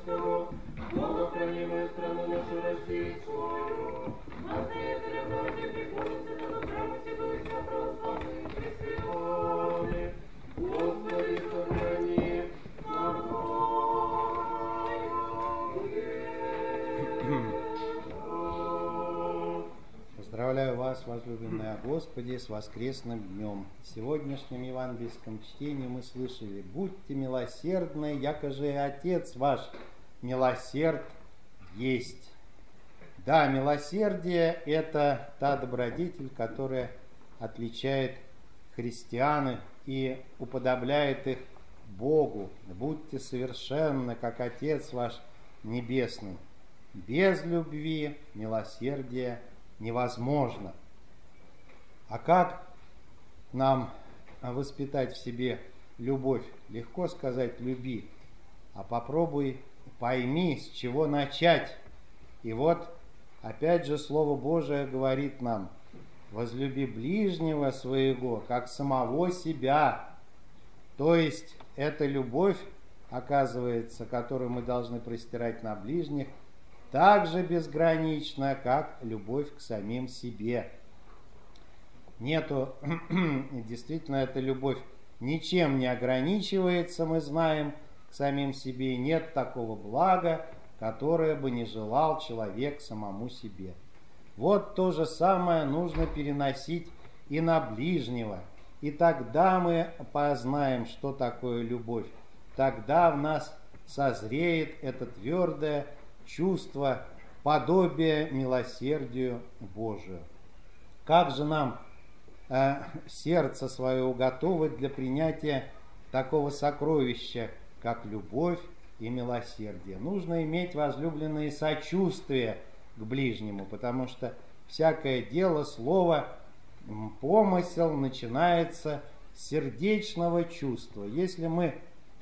Христу, Бога хранимую страну нашу российскую, настоятеля Божий приходится на храм Святой Православной Христиане, Господи, сохрани, Поздравляю вас, возлюбленные Господи, с воскресным днем. В сегодняшнем евангельском чтении мы слышали: «Будьте милосердны, якоже и Отец ваш милосерд есть». Да, милосердие – это та добродетель, которая отличает христиан и уподобляет их Богу. «Будьте совершенны, как Отец ваш Небесный». Без любви милосердие невозможно. А как нам воспитать в себе любовь? Легко сказать «люби», а попробуй пойми, с чего начать. И вот опять же Слово Божие говорит нам: «Возлюби ближнего своего, как самого себя». То есть эта любовь, оказывается, которую мы должны простирать на ближних, так же безгранична, как любовь к самим себе. Нету, действительно, эта любовь ничем не ограничивается, мы знаем, к самим себе. Нет такого блага, которое бы не желал человек самому себе. Вот то же самое нужно переносить и на ближнего. И тогда мы познаем, что такое любовь. Тогда в нас созреет это твердое чувство подобия милосердию Божию. Как же нам сердце свое уготовать для принятия такого сокровища, как любовь и милосердие? Нужно иметь, возлюбленные, сочувствие к ближнему, потому что всякое дело, слово, помысел начинается с сердечного чувства. Если мы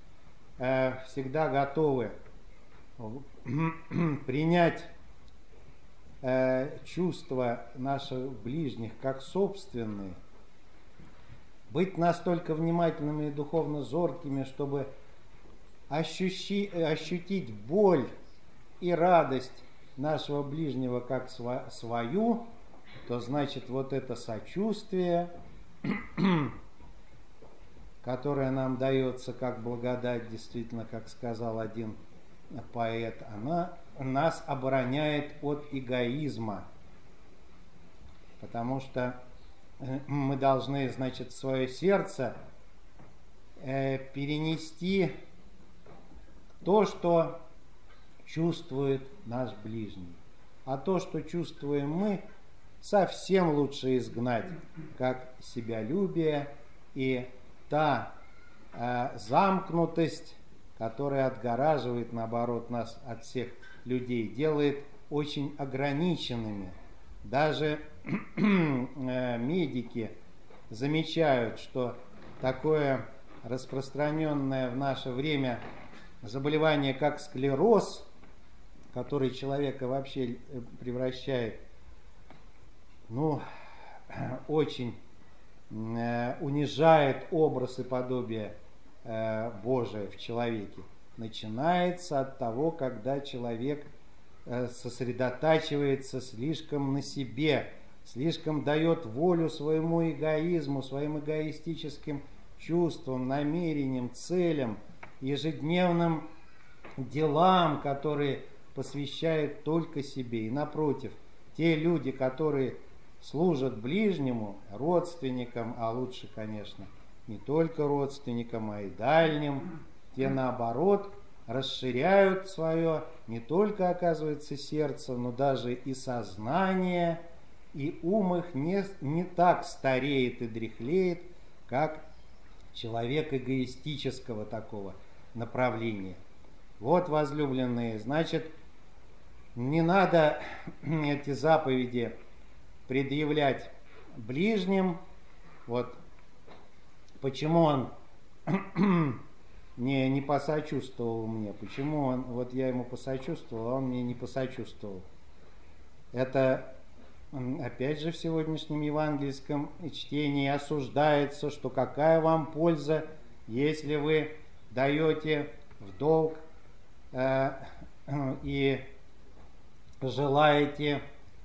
всегда готовы принять чувства наших ближних как собственные, быть настолько внимательными и духовно зоркими, чтобы ощутить боль и радость нашего ближнего как свою, то значит вот это сочувствие, которое нам дается как благодать, действительно, как сказал один поэт, она нас обороняет от эгоизма, потому что мы должны, значит, в свое сердце перенести то, что чувствует наш ближний. А то, что чувствуем мы, совсем лучше изгнать, как себялюбие и та замкнутость, которая отгораживает, наоборот, нас от всех людей, делает очень ограниченными. Даже медики замечают, что такое распространенное в наше время заболевание, как склероз, который человека вообще превращает, очень унижает образ и подобие Божие в человеке, начинается от того, когда человек сосредотачивается слишком на себе, слишком дает волю своему эгоизму, своим эгоистическим чувствам, намерениям, целям, ежедневным делам, которые посвящает только себе. И напротив, те люди, которые служат ближнему, родственникам, а лучше, конечно, не только родственникам, а и дальним, те, наоборот, расширяют свое не только, оказывается, сердце, но даже и сознание, и ум их не так стареет и дряхлеет, как человек эгоистического такого направления. Вот, возлюбленные, значит, не надо эти заповеди предъявлять ближним. Вот почему он не посочувствовал мне, почему он, вот я ему посочувствовал, а он мне не посочувствовал. Это опять же в сегодняшнем евангельском чтении осуждается, что какая вам польза, если вы даете в долг и желаете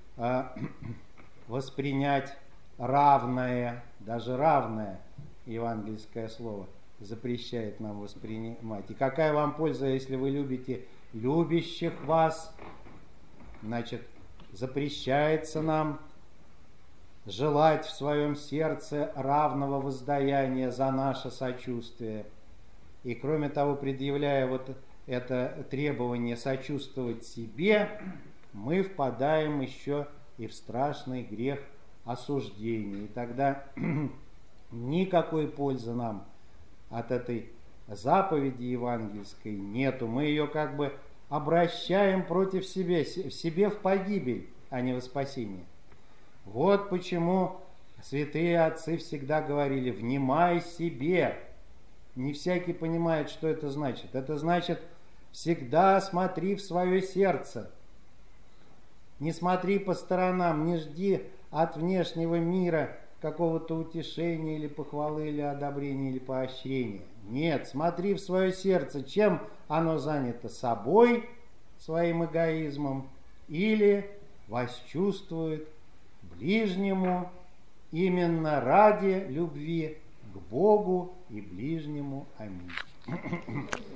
воспринять равное, даже равное евангельское слово запрещает нам воспринимать. И какая вам польза, если вы любите любящих вас? Значит, запрещается нам желать в своем сердце равного воздаяния за наше сочувствие. И кроме того, предъявляя вот это требование сочувствовать себе, мы впадаем еще и в страшный грех осуждения. И тогда никакой пользы нам от этой заповеди евангельской нету. Мы ее как бы обращаем против себя, себе в погибель, а не во спасение. Вот почему святые отцы всегда говорили: «Внимай себе». Не всякий понимает, что это значит. Это значит: всегда смотри в свое сердце. Не смотри по сторонам, не жди от внешнего мира какого-то утешения или похвалы, или одобрения, или поощрения. Нет, смотри в свое сердце, чем оно занято: собой, своим эгоизмом, или восчувствует ближнему именно ради любви к Богу и ближнему. Аминь.